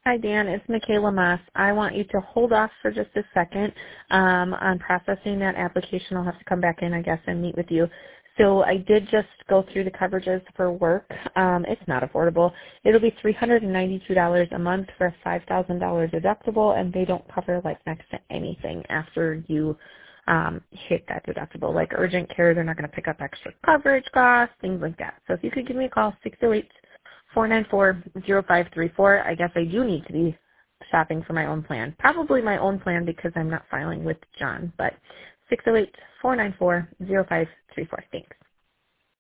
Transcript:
Hi, Dan. It's Michaela Moss. I want you to hold off for just a second on processing that application. I'll have to come back in, I guess, and meet with you. So I did just go through the coverages for work. It's not affordable. It'll be $392 a month for a $5,000 deductible, and they don't cover like next to anything after you hit that deductible. Like urgent care, they're not going to pick up extra coverage costs, things like that. So if you could give me a call, 608-494-0534. I guess I do need to be shopping for my own plan. Probably my own plan because I'm not filing with John, but 608-494-0534. Thanks.